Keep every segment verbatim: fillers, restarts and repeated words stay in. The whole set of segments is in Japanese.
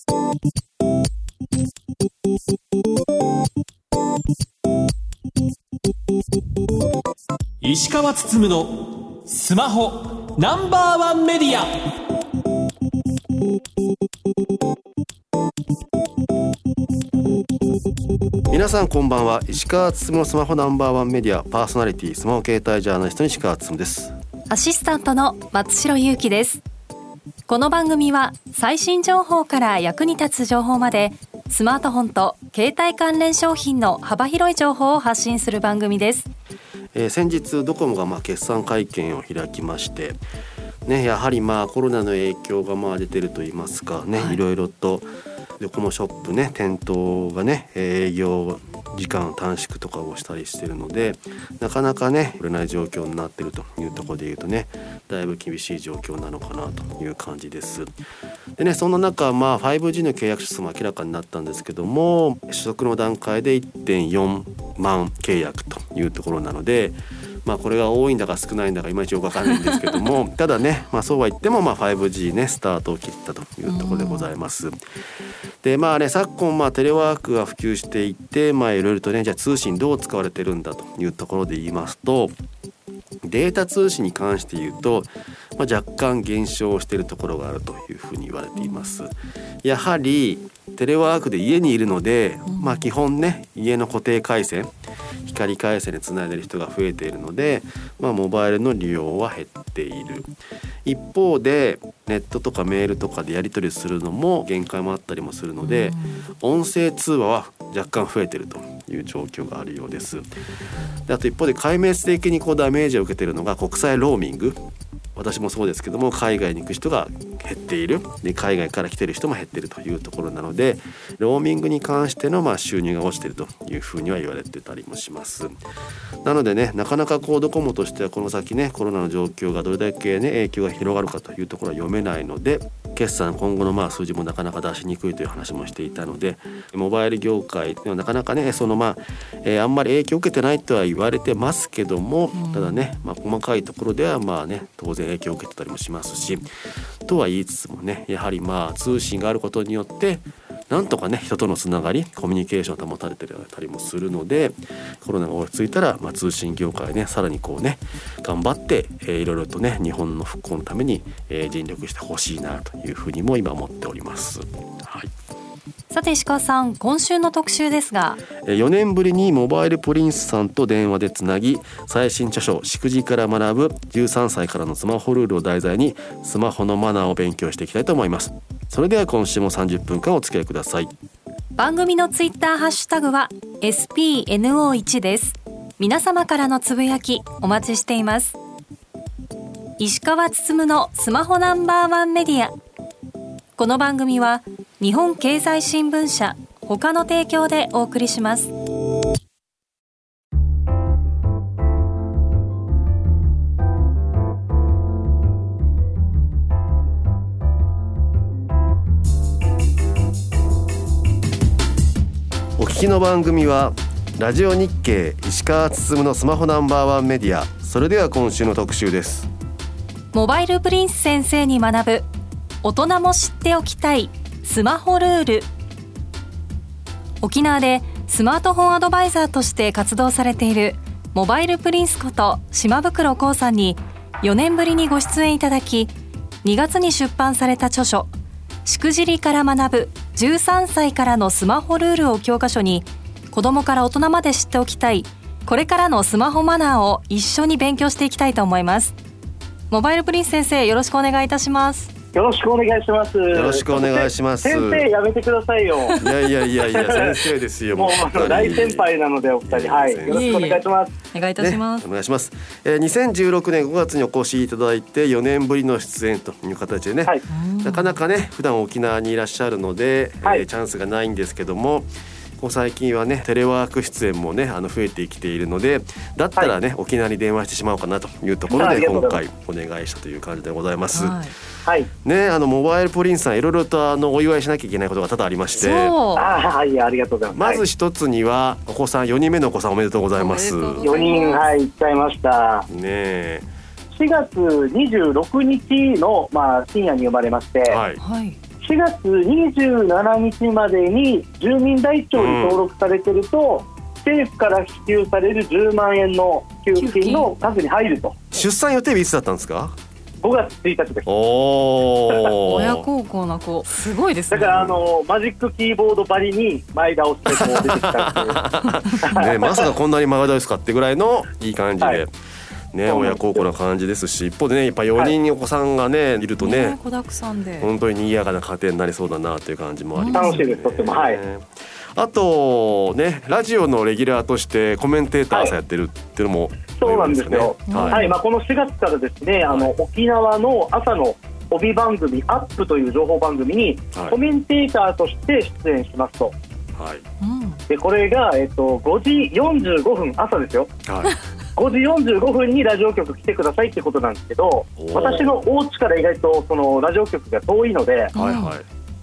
石川つつむのスマホナンバーワンメディア。 皆さんこんばんは。石川つつむのスマホナンバーワンメディアパーソナリティ、スマホ携帯ジャーナリストの石川つつむです。 アシスタントの松代ゆうきです。この番組は最新情報から役に立つ情報まで、スマートフォンと携帯関連商品の幅広い情報を発信する番組です。 えー、先日ドコモがまあ決算会見を開きまして、ね、やはりまあコロナの影響がまあ出てるといいますかね、はい、いろいろとドコモショップね、店頭がね営業時間短縮とかをしたりしているので、なかなかね売れない状況になっているというところでいうとね、だいぶ厳しい状況なのかなという感じです。でね、そんな中、まあ ファイブジー の契約者数も明らかになったんですけども、取得の段階で いってんよんまん契約というところなので、まあこれが多いんだか少ないんだかいまいちよくわかんないんですけどもただね、まあ、そうは言ってもまあ ファイブジー ねスタートを切ったというところでございます。でまあね、昨今まあテレワークが普及していて、まあいろいろとね、じゃあ通信どう使われてるんだというところで言いますと、データ通信に関して言うと、まあ、若干減少しているところがあるというふうに言われています。やはりテレワークで家にいるので、まあ、基本ね家の固定回線、光回線でつないでいる人が増えているので、まあ、モバイルの利用は減っている。一方でネットとかメールとかでやり取りするのも限界もあったりもするので、音声通話は若干増えているという状況があるようです。であと一方で壊滅的にこうダメージを受けているのが国際ローミング。私もそうですけども、海外に行く人が減っている、で海外から来ている人も減っているというところなので、ローミングに関してのまあ収入が落ちているというふうには言われてたりもします。なのでね、なかなかこうドコモとしてはこの先ね、コロナの状況がどれだけね影響が広がるかというところは読めないので、決算今後のまあ数字もなかなか出しにくいという話もしていたので、モバイル業界ではなかなかねそのまあ、えー、あんまり影響を受けてないとは言われてますけども、ただね、まあ、細かいところではまあね当然影響を受けてたりもしますし、とは言いつつもね、やはりまあ通信があることによってなんとかね人とのつながり、コミュニケーションを保たれてたりもするので、コロナが落ち着いたら、まあ、通信業界ねさらにこうね頑張って、えー、いろいろとね日本の復興のために、えー、尽力してほしいなというふうにも今思っております。はい。 さて石川さん、今週の特集ですが、 よねんぶりにモバイルプリンスさんと電話でつなぎ、最新著書しくじから学ぶじゅうさんさいからのスマホルールを題材にスマホのマナーを勉強していきたいと思います。それでは今週もさんじゅっぷんかんお付き合いください。 番組のツイッターハッシュタグは エスピーエヌオーワン です。皆様からのつぶやきお待ちしています。石川つつむのスマホナンバーワンメディア。この番組は日本経済新聞社他の提供でお送りします。 お聞きの番組はラジオ日経石川つつむのスマホナンバーワンメディア。それでは今週の特集です。 モバイルプリンス先生に学ぶ大人も知っておきたいスマホルール。沖縄でスマートフォンアドバイザーとして活動されているモバイルプリンスこと島袋光さんによねんぶりにご出演いただき、にがつに出版された著書しくじりから学ぶじゅうさんさいからのスマホルールを教科書に、子どもから大人まで知っておきたいこれからのスマホマナーを一緒に勉強していきたいと思います。モバイルプリンス先生、よろしくお願いいたします。 よろしくお願いします。 よろしくお願いします。 先生やめてくださいよ。 いやいやいやいや先生ですよ。 もうあの大先輩なのでお二人、はい、よろしくお願いします。 お願いいたします、 ね、お願いします。えー、にせんじゅうろくねんごがつにお越しいただいてよねんぶりの出演という形でね、はい、なかなかね普段沖縄にいらっしゃるので、はい、えー、チャンスがないんですけども、ここ最近はねテレワーク出演もねあの増えてきているので、だったらね、はい、沖縄に電話してしまおうかなというところで今回お願いしたという感じでございます。 はい、 ね、あのモバイルプリンスさんいろいろとあのお祝いしなきゃいけないことが多々ありまして、 あ、はい、ありがとうございます。 まず一つにはお子さんよにんめのお子さんおめでとうございます。 よにん、はい、行っちゃいましたね。えしがつにじゅうろくにちの、まあ、深夜に生まれまして、はい、ししがつにじゅうしちにちまでに住民台帳に登録されてると、うん、政府から支給されるじゅうまんえんの給付金の数に入ると。 出産予定日いつだったんですか？ ごがつついたちです。 お親孝行な子、すごいですね。 だからあのマジックキーボードばりに前倒してこう出てきたっていう、 ね、まさかこんなに前倒しかってぐらいのいい感じで、はいね、親孝行な感じですし、一方でねやっぱよにんお子さんがね、はい、いるとね、 子だくさんで本当に賑やかな家庭になりそうだなという感じもあります、ね、 楽しいです、とっても。はい。 あとね、ラジオのレギュラーとしてコメンテーター朝やってるっていうのも、はい、 そうなんですよ、はいはい。まあ、このしがつからですね、あの沖縄の朝の帯番組アップという情報番組にコメンテーターとして出演しますと、はい、でこれが、えっと、ごじよんじゅうごふん朝ですよ、はい、ごじよんじゅうごふんにラジオ局来てくださいってことなんですけど、私のお家から意外とそのラジオ局が遠いので、はいはい、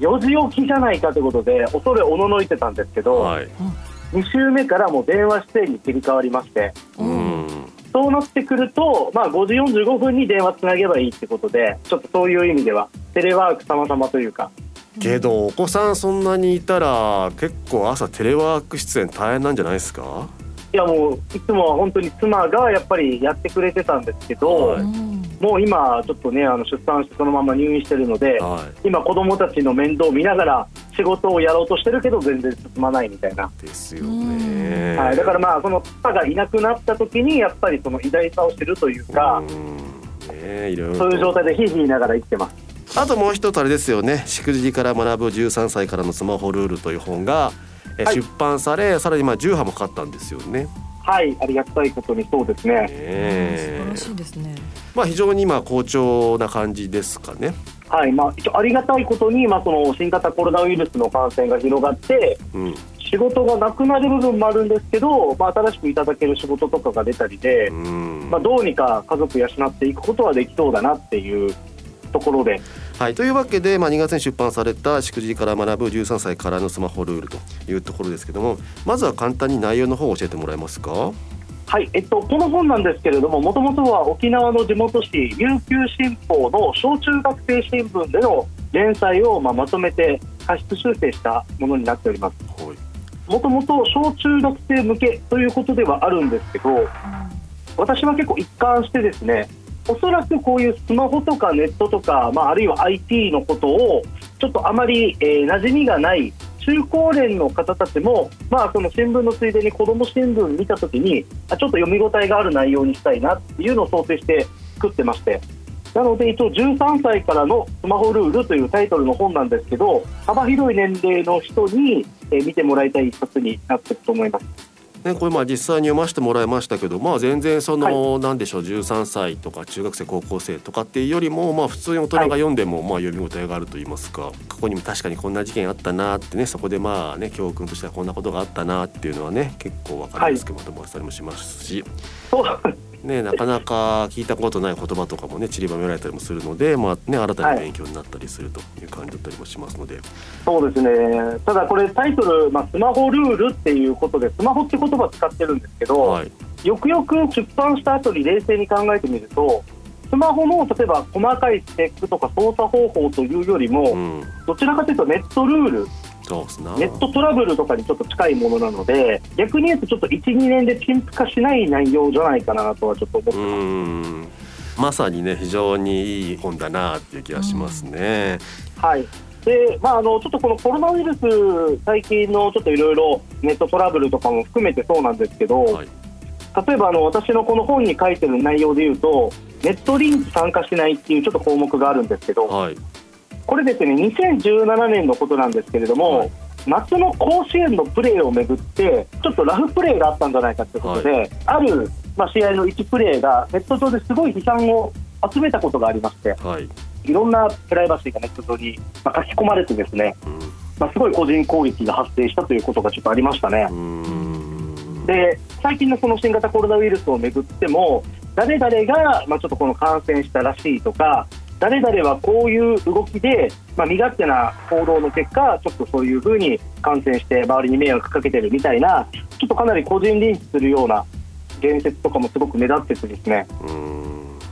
よじ起きじゃないかということで恐れおののいてたんですけど、はい、に週目からもう電話出演に切り替わりまして、うん、そうなってくると、まあ、ごじよんじゅうごふんに電話つなげばいいってことで、ちょっとそういう意味ではテレワーク様々というか。 けどお子さんそんなにいたら結構朝テレワーク出演大変なんじゃないですか？ いやもういつもは本当に妻がやっぱりやってくれてたんですけど、はい、もう今ちょっとねあの出産してそのまま入院してるので、はい、今子供たちの面倒を見ながら仕事をやろうとしてるけど全然進まないみたいなですよね、 はい、だからまあその妻がいなくなった時にやっぱりその偉大さを知るというか、 うん、ね、いろいろそういう状態でひいひいながら生きてます。 あともう一つあれですよね、しくじりから学ぶじゅうさんさいからのスマホルールという本がはい、 出版され、さらにまあじゅうはもかかったんですよね。 はい、ありがたいことにそうですね。 素晴らしいですね。 まあ、非常に今好調な感じですかね。 はい、まあ、一応ありがたいことに、まあ、その新型コロナウイルスの感染が広がって、うん、仕事がなくなる部分もあるんですけど、まあ、新しくいただける仕事とかが出たりで、うん、まあ、どうにか家族養っていくことはできそうだなっていうところで、 はい、というわけで、まあ、にがつに出版されたしくじりから学ぶじゅうさんさいからのスマホルールというところですけども、まずは簡単に内容の方を教えてもらえますか？ はい、えっと、この本なんですけれども、もともとは沖縄の地元紙琉球新報の小中学生新聞での連載を、まあ、まとめて過失修正したものになっております。もともと小中学生向けということではあるんですけど、私は結構一貫してですね、おそらくこういうスマホとかネットとか、まあ、あるいは アイティー のことをちょっとあまり、えー、馴染みがない中高年の方たちも、まあ、その新聞のついでに子ども新聞見たときにあちょっと読み応えがある内容にしたいなっていうのを想定して作ってまして、なので一応じゅうさんさいからのスマホルールというタイトルの本なんですけど、幅広い年齢の人に、えー、見てもらいたい一冊になっていると思います。 ね、これまあ実際に読ませてもらいましたけど、まあ、全然その、はい、なんでしょうじゅうさんさいとか中学生高校生とかっていうよりも、まあ、普通に大人が読んでもまあ読み応えがあると言いますか、はい、過去にも確かにこんな事件あったなってね、そこでまあね教訓としてはこんなことがあったなっていうのはね結構分かりやすくまとまったりもしますし、はいね、なかなか聞いたことない言葉とかもね散りばめられたりもするので、まあね、新たな勉強になったりするという感じだったりもしますので、はい、 そうですね。ただこれタイトル、まあ、スマホルールっていうことでスマホって言葉を使ってるんですけど、はい、よくよく出版した後に冷静に考えてみると、スマホの例えば細かいスペックとか操作方法というよりも、うん、どちらかというとネットルール、 そうですね、 ネットトラブルとかにちょっと近いものなので、逆に言うとちょっと いちにねんで陳腐化しない内容じゃないかなとはちょっと思ってます。うーん、 まさにね非常にいい本だなっていう気がしますね。 はい。で、まあ、あのちょっとこのコロナウイルス最近のちょっといろいろネットトラブルとかも含めてそうなんですけど、はい、例えばあの私のこの本に書いてる内容でいうとネットリンク参加しないっていうちょっと項目があるんですけど、はい、これですねにせんじゅうななねんのことなんですけれども、はい、夏の甲子園のプレーをめぐってちょっとラフプレーがあったんじゃないかということで、はい、ある、まあ、試合のいちプレーがネット上ですごい批判を集めたことがありまして、はい、いろんなプライバシーがネット上に書き込まれてですね、うん、まあ、すごい個人攻撃が発生したということがちょっとありましたね。うーん、で最近のその新型コロナウイルスをめぐっても誰々が、まあ、ちょっとこの感染したらしいとか、誰々はこういう動きで、まあ、身勝手な行動の結果ちょっとそういう風に感染して周りに迷惑かけてるみたいな、ちょっとかなり個人認知するような言説とかもすごく目立っててですね、うーん、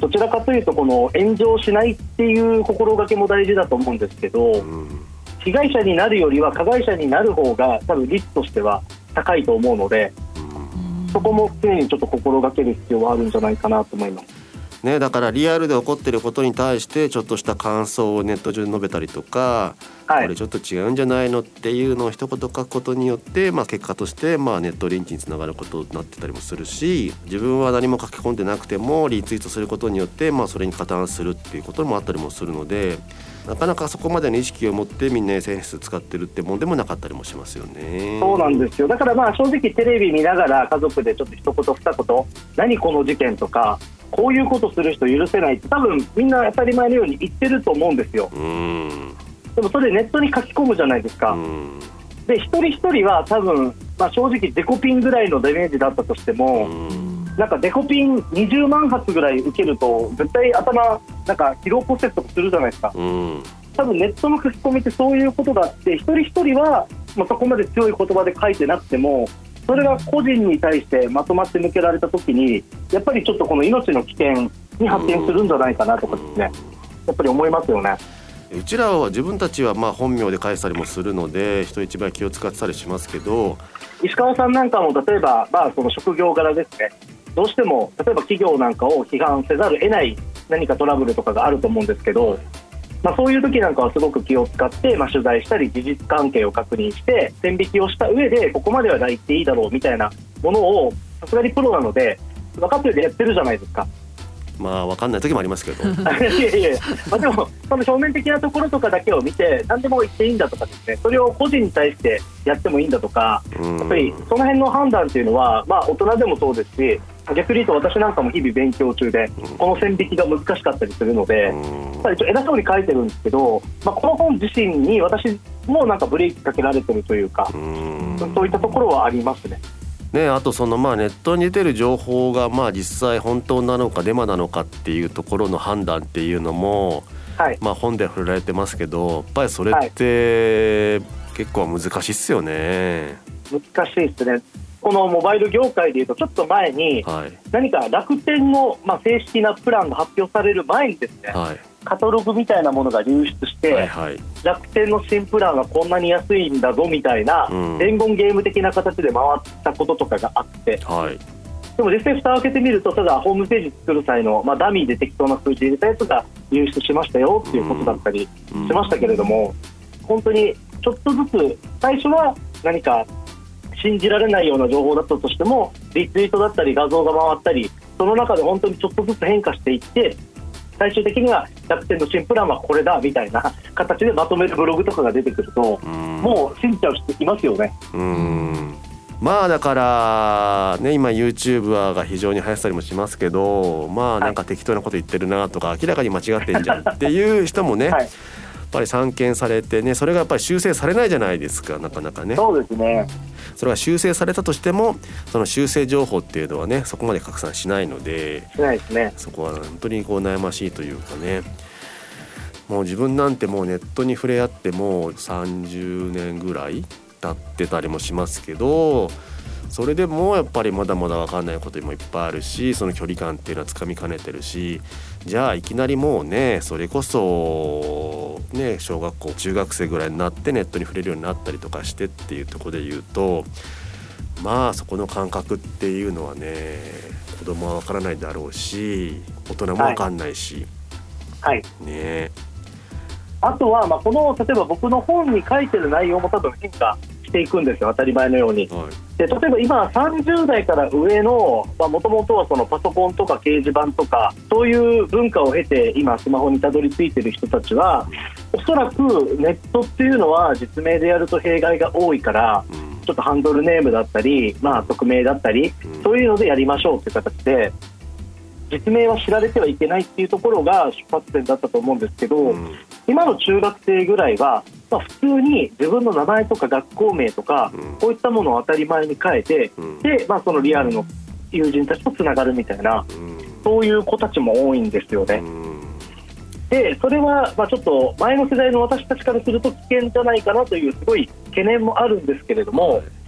どちらかというとこの炎上しないっていう心がけも大事だと思うんですけど、うん、被害者になるよりは加害者になる方が多分率としては高いと思うので、うん、そこも常にちょっと心がける必要はあるんじゃないかなと思いますね。だからリアルで起こっていることに対してちょっとした感想をネット上で述べたりとか、はい、これちょっと違うんじゃないのっていうのを一言書くことによって、まあ、結果としてまあネットリンチにつながることになってたりもするし、自分は何も書き込んでなくてもリツイートすることによって、まあ、それに加担するっていうこともあったりもするので、なかなかそこまでの意識を持ってみんな エスエヌエス 使ってるってもんでもなかったりもしますよね。 そうなんですよ。だからまあ正直テレビ見ながら家族でちょっと一言二言何この事件とかこういうことする人許せないって多分みんな当たり前のように言ってると思うんですよ。うん、でもそれネットに書き込むじゃないですか。うん、で一人一人は多分、まあ、正直デコピンぐらいのダメージだったとしても、うん、なんかデコピンにじゅうまん発ぐらい受けると絶対頭なんか疲労骨折とかするじゃないですか。うん、多分ネットの書き込みってそういうことがあって、一人一人は、まあ、そこまで強い言葉で書いてなくてもそれが個人に対してまとまって向けられた時にやっぱりちょっとこの命の危険に発展するんじゃないかなとかですね、やっぱり思いますよね。 うちらは自分たちはまあ本名で返したりもするので人一倍気を使ってたりしますけど、 石川さんなんかも例えば、まあ、その職業柄ですね、どうしても例えば企業なんかを批判せざるを得ない何かトラブルとかがあると思うんですけど、まあ、そういう時なんかはすごく気を使って、まあ、取材したり事実関係を確認して線引きをした上でここまでは言っていいだろうみたいなものをさすがにプロなので分かってるでやってるじゃないですか。 まあ分かんない時もありますけどいやいやいや、まあ、でもその表面的なところとかだけを見て何でも言っていいんだとかですね、それを個人に対してやってもいいんだとか、やっぱりその辺の判断っていうのは、まあ、大人でもそうですし逆に言うと私なんかも日々勉強中でこの線引きが難しかったりするので、やっぱり偉そうに書いてるんですけど、まあ、この本自身に私もなんかブレーキかけられてるというか、そういったところはありますね。 ね、あとそのまあネットに出てる情報がまあ実際本当なのかデマなのかっていうところの判断っていうのも、はい、まあ本では触れられてますけど、やっぱりそれって結構難しいっすよね。 難しいですね。このモバイル業界でいうとちょっと前に何か楽天のまあ正式なプランが発表される前にですね、はい、カタログみたいなものが流出して、はいはい、楽天の新プランはこんなに安いんだぞみたいな、うん、伝言ゲーム的な形で回ったこととかがあって、はい、でも実際蓋を開けてみるとただホームページ作る際の、まあ、ダミーで適当な数字入れたやつが流出しましたよっていうことだったりしましたけれども、うん、本当にちょっとずつ最初は何か信じられないような情報だったとしてもリツイートだったり画像が回ったりその中で本当にちょっとずつ変化していって最終的には楽天の新プランはこれだみたいな形でまとめるブログとかが出てくるともう信じちゃう人いますよね。 うーん、まあだからね今 YouTuber が非常に流行ったりもしますけど、まあなんか適当なこと言ってるなとか明らかに間違ってんじゃんっていう人もね、はい、やっぱり散見されてね、それがやっぱり修正されないじゃないですか、なかなかね。 そうですね。 それが修正されたとしてもその修正情報っていうのはねそこまで拡散しないので、 しないですね。 そこは本当にこう悩ましいというかね、もう自分なんてもうネットに触れ合ってもうさんじゅうねんぐらい経ってたりもしますけど、それでもやっぱりまだまだ分かんないこともいっぱいあるし、その距離感っていうのはつかみかねてるし、じゃあいきなりもうねそれこそね小学校中学生ぐらいになってネットに触れるようになったりとかしてっていうところで言うと、まあそこの感覚っていうのはね子供は分からないだろうし大人も分かんないし、 はい、 ね。 あとはまあこの例えば僕の本に書いてる内容も多分変化していくんですよ、当たり前のように、はい、で例えば今さんじゅう代から上のもともとはそのパソコンとか掲示板とかそういう文化を経て今スマホにたどり着いてる人たちはおそらくネットっていうのは実名でやると弊害が多いからちょっとハンドルネームだったり、まあ、匿名だったりそういうのでやりましょうっていう形で実名は知られてはいけないっていうところが出発点だったと思うんですけど、うん、今の中学生ぐらいは、まあ、普通に自分の名前とか学校名とか、うん、こういったものを当たり前に変えて、うん、で、まあ、そのリアルの友人たちとつながるみたいな、うん、そういう子たちも多いんですよね、うん、でそれはまあちょっと前の世代の私たちからすると危険じゃないかなというすごい懸念もあるんですけれども、はい、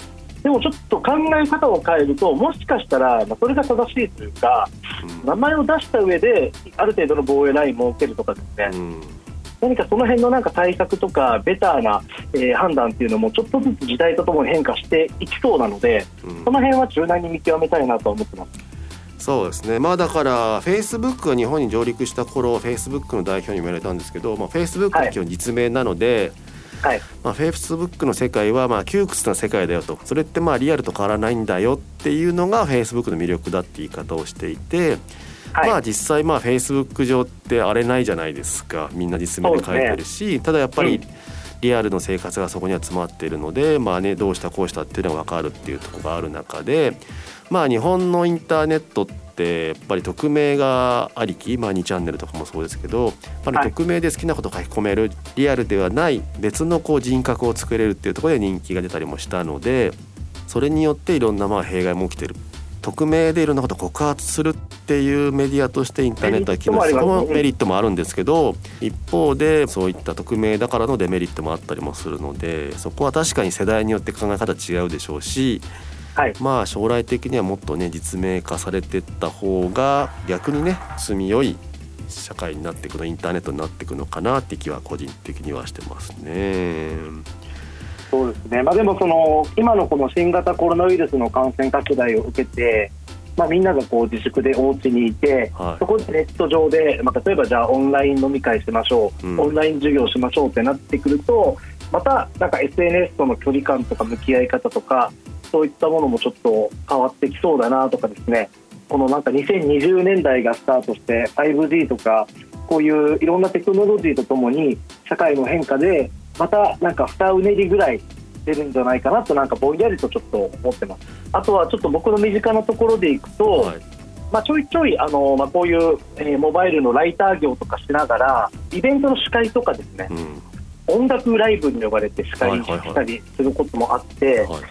でもちょっと考え方を変えると、もしかしたら、まあ、それが正しいというか、うん、名前を出した上である程度の防衛ラインを設けるとかですね、うん、何かその辺のなんか対策とかベターな、えー、判断っていうのもちょっとずつ時代とともに変化していきそうなので、うん、その辺は柔軟に見極めたいなと思ってます。 そうですね、まあだからフェイスブックが日本に上陸した頃、フェイスブックの代表にも言われたんですけど、まあ、フェイスブックは基本実名なので、はいまあ、フェイスブックの世界はまあ窮屈な世界だよと、それってまあリアルと変わらないんだよっていうのがフェイスブックの魅力だって言い方をしていて、はい、まあ実際まあフェイスブック上って荒れないじゃないですか。みんな実名で書いてるし、ね、ただやっぱりリアルの生活がそこには詰まっているので、まあね、どうしたこうしたっていうのが分かるっていうところがある中で、まあ日本のインターネットってやっぱり匿名がありき、まあ、にチャンネルとかもそうですけど、やっぱり匿名で好きなことを書き込める、リアルではない別のこう人格を作れるっていうところで人気が出たりもしたので、それによっていろんなまあ弊害も起きてる。匿名でいろんなことを告発するっていうメディアとしてインターネットは機能して、そのメリットもあるんですけど、一方でそういった匿名だからのデメリットもあったりもするので、そこは確かに世代によって考え方違うでしょうし、はい、まあ将来的にはもっとね実名化されていった方が逆にね住みよい社会になっていくの、インターネットになっていくのかなって気は個人的にはしてますね。 そうですね、まあ、でもその今のこの新型コロナウイルスの感染拡大を受けて、まあ、みんながこう自粛でお家にいて、はい、そこでネット上で、まあ、例えばじゃあオンライン飲み会しましょう、うん、オンライン授業しましょうってなってくると、またなんか エスエヌエス との距離感とか向き合い方とかそういったものもちょっと変わってきそうだなとかですね、このなんかにせんにじゅうねんだいがスタートして ファイブジー とかこういういろんなテクノロジーとともに社会の変化でまたなんか二うねりぐらい出るんじゃないかなとなんかぼんやりとちょっと思ってます。あとはちょっと僕の身近なところでいくと、はい、まあ、ちょいちょいあの、まあ、こういう、えー、モバイルのライター業とかしながらイベントの司会とかですね、うん、音楽ライブに呼ばれて司会したりすることもあって、はいはいはい、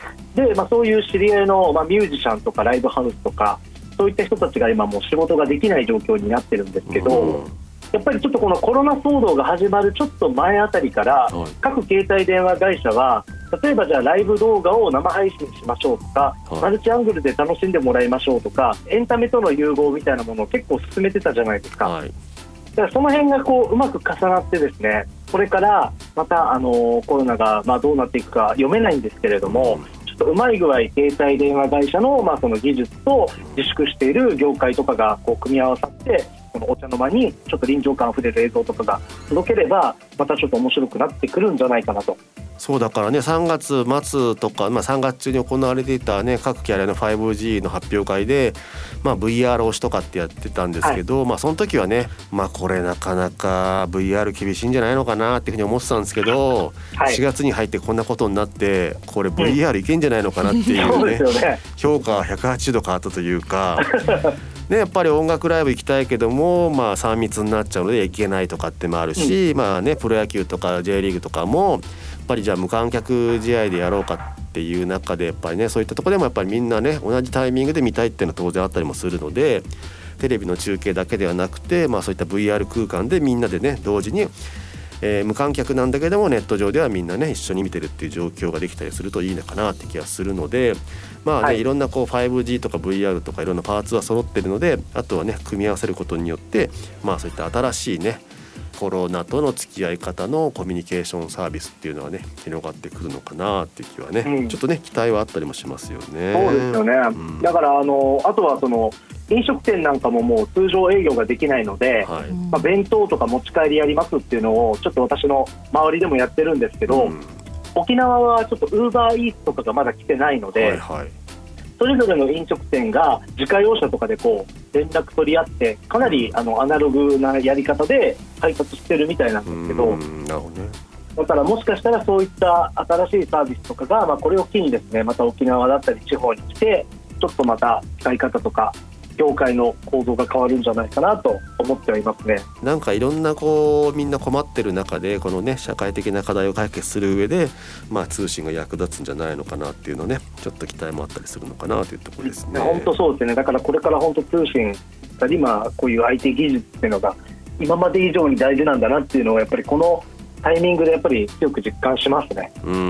でまあ、そういう知り合いの、まあ、ミュージシャンとかライブハウスとかそういった人たちが今もう仕事ができない状況になってるんですけど、うん、やっぱりちょっとこのコロナ騒動が始まるちょっと前あたりから、はい、各携帯電話会社は例えばじゃあライブ動画を生配信しましょうとか、はい、マルチアングルで楽しんでもらいましょうとかエンタメとの融合みたいなものを結構進めてたじゃないですか、はい、だからその辺がこううまく重なってですね、これからまたあのコロナがまあどうなっていくか読めないんですけれども、うんちょっとうまい具合携帯電話会社の、まあ、その技術と自粛している業界とかがこう組み合わさってこのお茶の間にちょっと臨場感あふれる映像とかが届ければまたちょっと面白くなってくるんじゃないかなと。 そうだからねさんがつ末とか、まあ、さんがつ中に行われていた、ね、各キャリアの ファイブジー の発表会で、まあ、ブイアール 推しとかってやってたんですけど、はいまあ、その時はね、まあ、これなかなか ブイアール 厳しいんじゃないのかなっていうふうに思ってたんですけど、はい、しがつに入ってこんなことになってこれ ブイアール いけんじゃないのかなっていうね、うん、そうですよね、評価がひゃくはちじゅうど変わったというかね、やっぱり音楽ライブ行きたいけども、まあ、さん密になっちゃうので行けないとかってもあるし、うんまあね、プロ野球とか J リーグとかもやっぱりじゃあ無観客試合でやろうかっていう中でやっぱりねそういったところでもやっぱりみんなね同じタイミングで見たいっていうのは当然あったりもするのでテレビの中継だけではなくて、まあ、そういった ブイアール 空間でみんなでね同時に、えー、無観客なんだけどもネット上ではみんなね一緒に見てるっていう状況ができたりするといいのかなって気がするのでまあね、はい、いろんなこう ファイブジー とか ブイアール とかいろんなパーツは揃ってるのであとはね組み合わせることによってまあそういった新しいねコロナとの付き合い方のコミュニケーションサービスっていうのはね広がってくるのかなっていう気はね、うん、ちょっとね期待はあったりもしますよね。 そうですよね、うん、だからあのあとはその飲食店なんかももう通常営業ができないので、はいまあ、弁当とか持ち帰りやりますっていうのをちょっと私の周りでもやってるんですけど、うん、沖縄はちょっとウーバーイーツとかがまだ来てないので、はいはいそれぞれの飲食店が自家用車とかでこう連絡取り合ってかなりあのアナログなやり方で配達してるみたいなんですけど、 うんなるほどね、 だからもしかしたらそういった新しいサービスとかが、まあ、これを機にですねまた沖縄だったり地方に来てちょっとまた使い方とか業界の構造が変わるんじゃないかなと思ってはいますね。 なんかいろんなこうみんな困ってる中でこのね社会的な課題を解決する上で、まあ、通信が役立つんじゃないのかなっていうのねちょっと期待もあったりするのかなというところですね。 本当そうですね。だからこれから本当通信今こういう アイティー 技術っていうのが今まで以上に大事なんだなっていうのをやっぱりこのタイミングでやっぱり強く実感しますね。 うん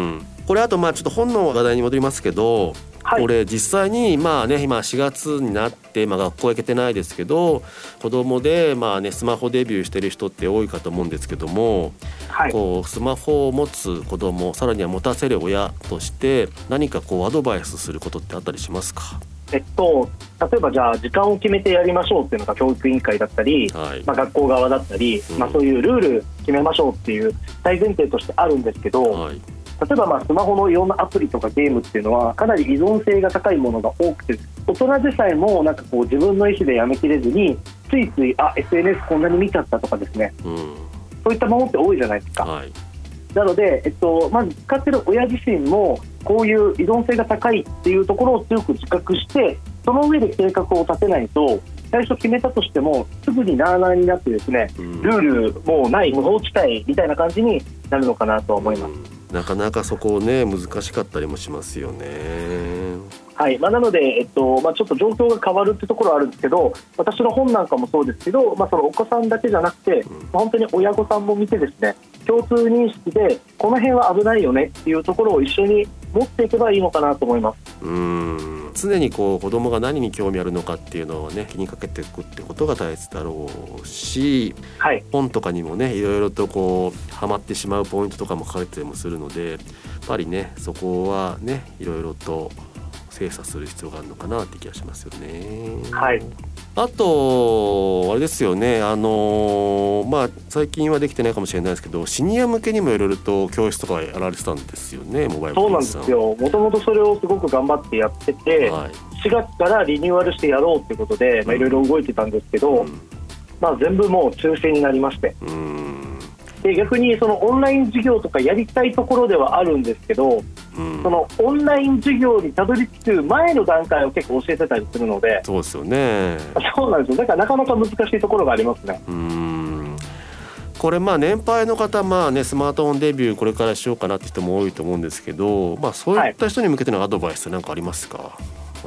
これあとまあちょっと本の話題に戻りますけど、 はい、 これ実際にまあね今しがつになって、まあ、学校行けてないですけど子供でまあねスマホデビューしてる人って多いかと思うんですけども、 はい、 こうスマホを持つ子供さらには持たせる親として何かこうアドバイスすることってあったりしますか？ えっと、例えばじゃあ時間を決めてやりましょうっていうのが教育委員会だったり、はい、まあ、学校側だったり、うん、まあ、そういうルール決めましょうっていう大前提としてあるんですけど、はい、例えばまあスマホのいろんなアプリとかゲームっていうのはかなり依存性が高いものが多くて、大人でさえもなんかこう自分の意思でやめきれずについついあ エスエヌエス こんなに見ちゃったとかですね、うん、そういったものって多いじゃないですか、はい、なので、えっと、まず使ってる親自身もこういう依存性が高いっていうところを強く自覚してその上で計画を立てないと最初決めたとしてもすぐになあなあになってですね、うん、ルールもうない無法地帯みたいな感じになるのかなと思います、 うん、なかなかそこね難しかったりもしますよね。 はい、まあ、なので、えっとまあ、ちょっと状況が変わるってところはあるんですけど私の本なんかもそうですけど、まあ、そのお子さんだけじゃなくて、うん、本当に親御さんも見てですね共通認識でこの辺は危ないよねっていうところを一緒に持っていけばいいのかなと思います。 うーん常にこう子供が何に興味あるのかっていうのをね気にかけていくってことが大切だろうし、はい、本とかにもねいろいろとこうハマってしまうポイントとかも書かれてたりもするのでやっぱりねそこはねいろいろと精査する必要があるのかなって気がしますよね。 はい、 あとあれですよね、あのー、まあ最近はできてないかもしれないですけどシニア向けにもいろいろと教室とかやられてたんですよね、モバイルそうなんですよ。もともとそれをすごく頑張ってやってて、はい、しがつからリニューアルしてやろうってことでいろいろ動いてたんですけど、うん、まあ、全部もう中止になりまして、うんで逆にそのオンライン授業とかやりたいところではあるんですけど、うん、そのオンライン授業にたどり着く前の段階を結構教えてたりするので。 そうですよね。 そうなんですよ。だからなかなか難しいところがありますね。 うーんこれまあ年配の方、まあね、スマートフォンデビューこれからしようかなって人も多いと思うんですけど、まあ、そういった人に向けてのアドバイスなんかありますか？はい、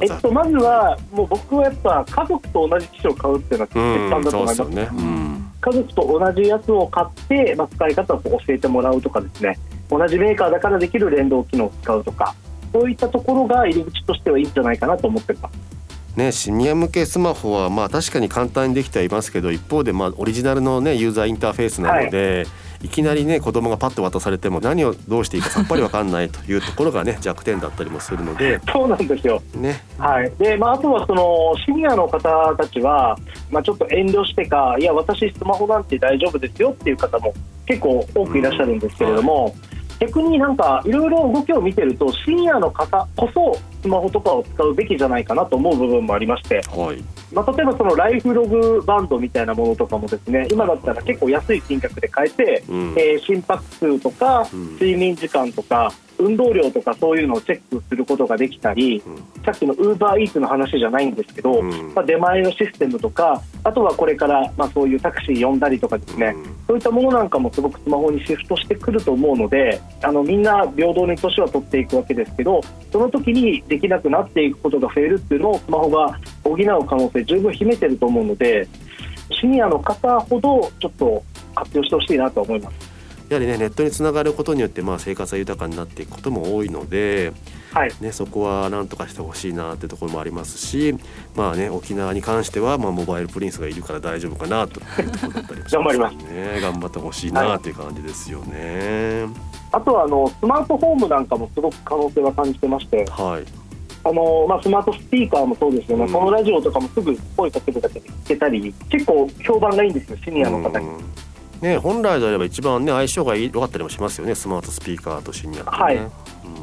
えっと、まずはもう僕はやっぱ家族と同じ機種を買うっていうのは鉄板だと思います。うん、そうですよね。うん、家族と同じやつを買って、まあ、使い方を教えてもらうとかですね、同じメーカーだからできる連動機能を使うとか、そういったところが入り口としてはいいんじゃないかなと思ってますね。シニア向けスマホはまあ確かに簡単にできてはいますけど、一方でまあオリジナルの、ね、ユーザーインターフェースなので、はい、いきなりね子供がパッと渡されても何をどうしていいかさっぱり分かんないというところがね弱点だったりもするのでそうなんですよ、ね。はいでまあ、あとはそのシニアの方たちは、まあ、ちょっと遠慮してかいや私スマホなんて大丈夫ですよっていう方も結構多くいらっしゃるんですけれども、うんはい、逆になんかいろいろ動きを見てるとシニアの方こそスマホとかを使うべきじゃないかなと思う部分もありまして、はいまあ、例えばそのライフログバンドみたいなものとかもですね今だったら結構安い金額で買えて、うんえー、心拍数とか睡眠時間とか運動量とかそういうのをチェックすることができたり、うん、さっきの Uber Eats の話じゃないんですけど、うんまあ、出前のシステムとかあとはこれから、まあ、そういうタクシー呼んだりとかですね、うん、そういったものなんかもすごくスマホにシフトしてくると思うのであのみんな平等に年は取っていくわけですけどその時にできなくなっていくことが増えるっていうのをスマホが補う可能性十分秘めてると思うのでシニアの方ほどちょっと活用してほしいなと思います。 やはりねネットにつながることによってまあ生活が豊かになっていくことも多いので、はいね、そこは何とかしてほしいなってところもありますし、まあね、沖縄に関してはまあモバイルプリンスがいるから大丈夫かなというところだったりもしますね。頑張りますね。頑張ってほしいなという感じですよね。はい、 あとはあのスマートフォームなんかもすごく可能性は感じてまして、はいあのまあ、スマートスピーカーもそうですよね、うん、このラジオとかもすぐ声かけるだけで聞けたり結構評判がいいんですよシニアの方に。うんね、本来であれば一番、ね、相性が良かったりもしますよねスマートスピーカーとシニアって、ねはいうん、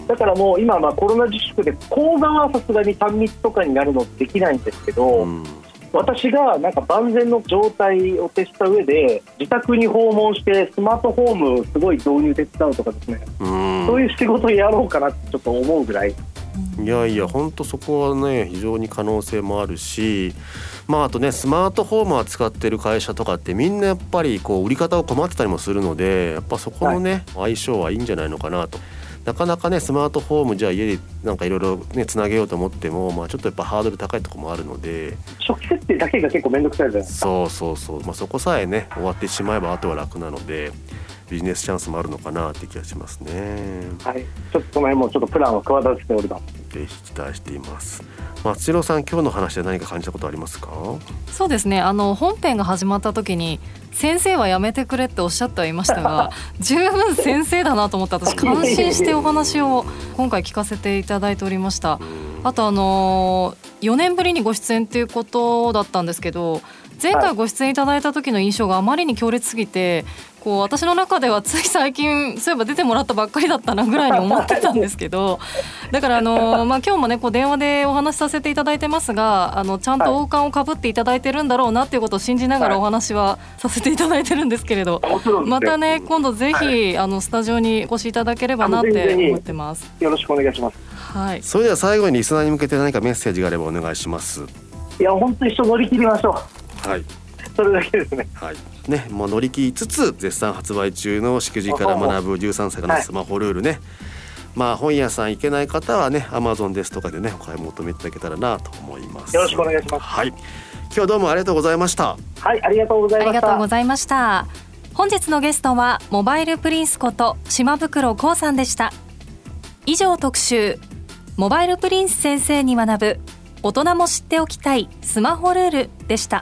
だからもう今まあコロナ自粛で講座はさすがにさん密とかになるのできないんですけど、うん、私がなんか万全の状態を徹した上で自宅に訪問してスマートフォームすごい導入手伝うとかですね、うん、そういう仕事をやろうかなってちょっと思うぐらい。 いやいや本当そこはね非常に可能性もあるし、まあ、あとねスマートフォームを扱ってる会社とかってみんなやっぱりこう売り方を困ってたりもするのでやっぱそこのね、はい、相性はいいんじゃないのかなと。なかなかねスマートフォームじゃあ家でなんかいろいろねつなげようと思っても、まあ、ちょっとやっぱハードル高いところもあるので初期設定だけが結構めんどくさいじゃないですか。 そうそうそう、まあ、そこさえね終わってしまえばあとは楽なのでビジネスチャンスもあるのかなって気がしますね。 はい、ちょっとその辺もちょっとプランを企てております。 ぜひ期待しています。松代さん、今日の話で何か感じたことありますか？ そうですね、あの本編が始まった時に先生はやめてくれっておっしゃってはいましたが十分先生だなと思って私感心してお話を今回聞かせていただいておりました。あとあのよねんぶりにご出演ということだったんですけど、前回ご出演いただいた時の印象があまりに強烈すぎて、こう私の中ではつい最近そういえば出てもらったばっかりだったなぐらいに思ってたんですけどだからあの、まあ、今日もねこう電話でお話しさせていただいてますが、あのちゃんと王冠をかぶっていただいてるんだろうなっていうことを信じながらお話はさせていただいてるんですけれど、またね今度ぜひあのスタジオにお越しいただければなって思ってます。 よろしくお願いします。 はい、 それでは最後にリスナーに向けて何かメッセージがあればお願いします。 いや本当に一緒乗り切りましょう。 はい、 それだけですね。 はいね、もう乗り切りつつ絶賛発売中のしくじから学ぶじゅうさんさいからのスマホルールね、はい、まあ本屋さん行けない方はね Amazon ですとかでねお買い求めいただけたらなと思います。 よろしくお願いします。 はい、今日はどうもありがとうございました。 はい、ありがとうございました。 ありがとうございました。本日のゲストはモバイルプリンスこと島袋光さんでした。以上特集モバイルプリンス先生に学ぶ大人も知っておきたいスマホルールでした。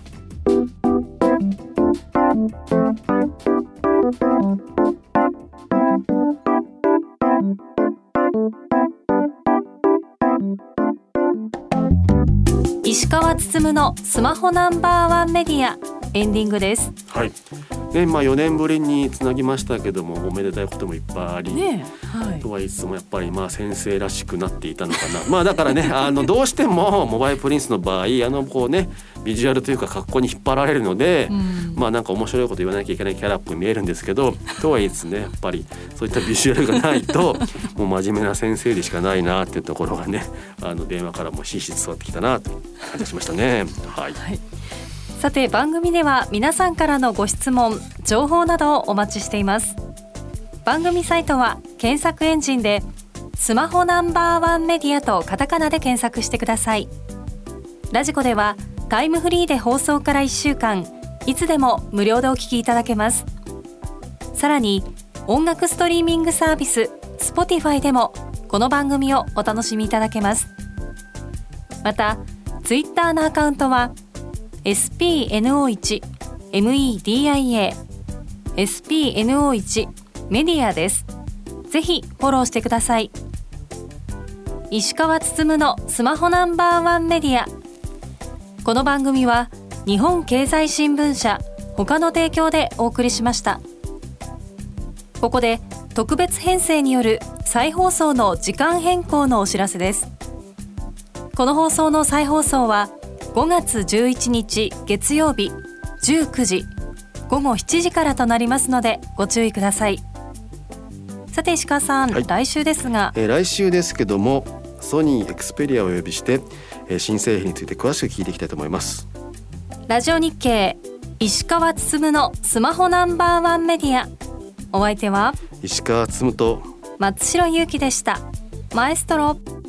石川つつむのスマホナンバーワンメディアエンディングです。 はいね、まあ、よねんぶりにつなぎましたけどもおめでたいこともいっぱいあり、ね、はい、とはいつもやっぱりまあ先生らしくなっていたのかなまあだからねあのどうしてもモバイルプリンスの場合あのこうねビジュアルというか格好に引っ張られるので、うん、まあなんか面白いこと言わなきゃいけないキャラっぽく見えるんですけどとはいつねやっぱりそういったビジュアルがないともう真面目な先生でしかないなっていうところがねあの電話からもひしひし伝わってきたなと感じしましたね。はい、はい、 さて番組では皆さんからのご質問情報などをお待ちしています。番組サイトは検索エンジンでスマホナンバーワンメディアとカタカナで検索してください。ラジコではタイムフリーで放送からいっしゅうかんいつでも無料でお聞きいただけます。さらに音楽ストリーミングサービス Spotify でもこの番組をお楽しみいただけます。またツイッターのアカウントは エスピーエヌオーワン メディア エスピーエヌオーワン メディアです。ぜひフォローしてください。石川つつむのスマホナンバーワンメディア。この番組は日本経済新聞社他の提供でお送りしました。ここで特別編成による再放送の時間変更のお知らせです。この放送の再放送はごがつじゅういちにち月曜日じゅうくじごごしちじからとなりますのでご注意ください。さて石川さん、はい、来週ですが、 えー、来週ですけどもソニーエクスペリアをお呼びして、えー、新製品について詳しく聞いていきたいと思います。 ラジオ日経石川つつむのスマホナンバーワンメディア。お相手は石川つつむと松代ゆうきでした。マエストロ。